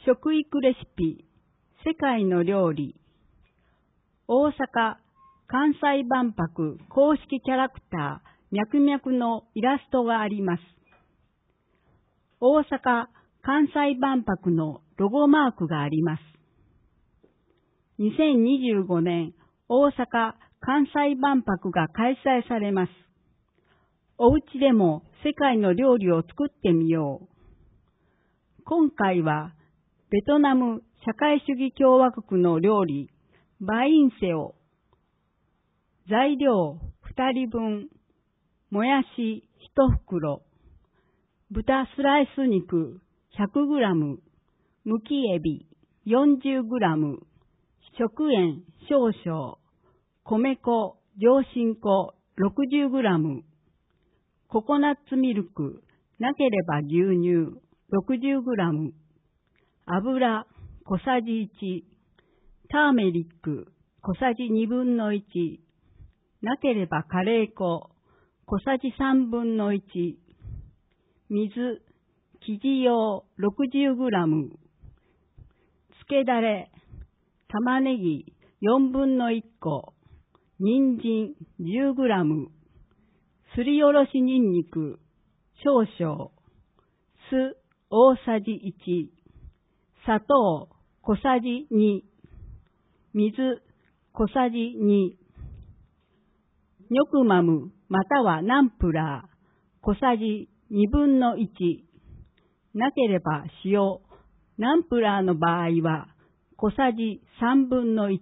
食育レシピ、世界の料理。大阪・関西万博公式キャラクター、ミャクミャクのイラストがあります。大阪・関西万博のロゴマークがあります。2025年、大阪・関西万博が開催されます。お家でも世界の料理を作ってみよう。今回は、ベトナム社会主義共和国の料理、バインセオ。材料2人分、もやし1袋、豚スライス肉 100g、むきエビ 40g、食塩少々、米粉、上新粉 60g、ココナッツミルク、なければ牛乳 60g、油小さじ1、ターメリック小さじ1/2、なければカレー粉小さじ1/3、水生地用 60g、つけだれ、玉ねぎ1/4個、人参 10g、すりおろしにんにく少々、酢大さじ1、砂糖小さじ2、水小さじ2、ニョクマムまたはナンプラー小さじ1/2、なければ塩、ナンプラーの場合は小さじ1/3。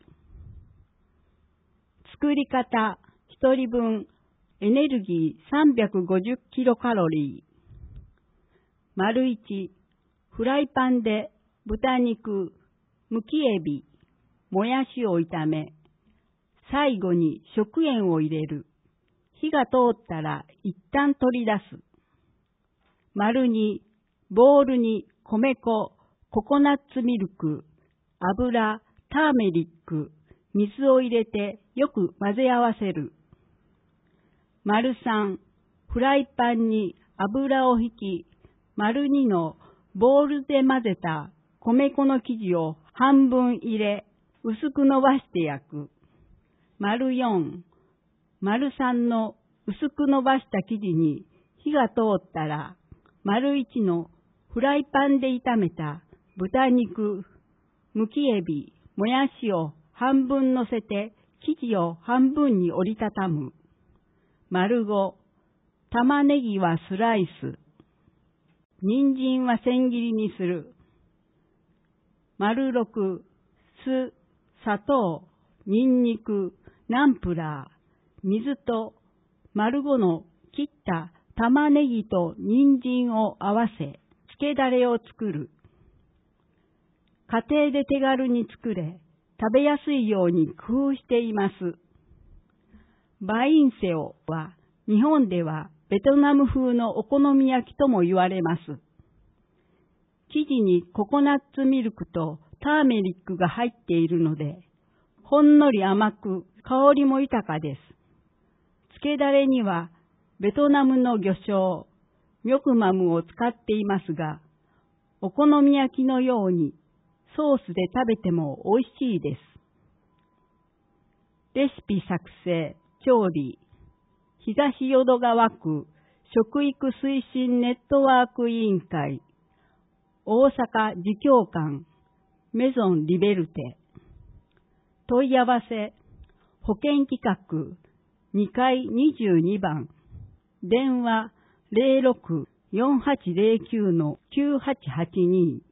作り方、1人分、エネルギー350キロカロリー。丸1、フライパンで豚肉、むきエビ、もやしを炒め、最後に食塩を入れる。火が通ったら一旦取り出す。丸2、ボウルに米粉、ココナッツミルク、油、ターメリック、水を入れてよく混ぜ合わせる。丸3、フライパンに油を引き、丸2のボウルで混ぜた米粉の生地を半分入れ、薄く伸ばして焼く。丸4、丸3の薄く伸ばした生地に火が通ったら、丸1のフライパンで炒めた豚肉、むきエビ、もやしを半分乗せて生地を半分に折りたたむ。丸5、玉ねぎはスライス。人参は千切りにする。丸6、酢、砂糖、ニンニク、ナンプラー、水と丸5の切った玉ねぎと人参を合わせ、つけだれを作る。家庭で手軽に作れ、食べやすいように工夫しています。バインセオは日本ではベトナム風のお好み焼きとも言われます。生地にココナッツミルクとターメリックが入っているので、ほんのり甘く香りも豊かです。つけだれにはベトナムの魚醤、ミョクマムを使っていますが、お好み焼きのようにソースで食べても美味しいです。レシピ作成、調理、東淀川区食育推進ネットワーク委員会、大阪自教館、メゾンリベルテ。問い合わせ、保険企画、2階22番、電話 06-4809-9882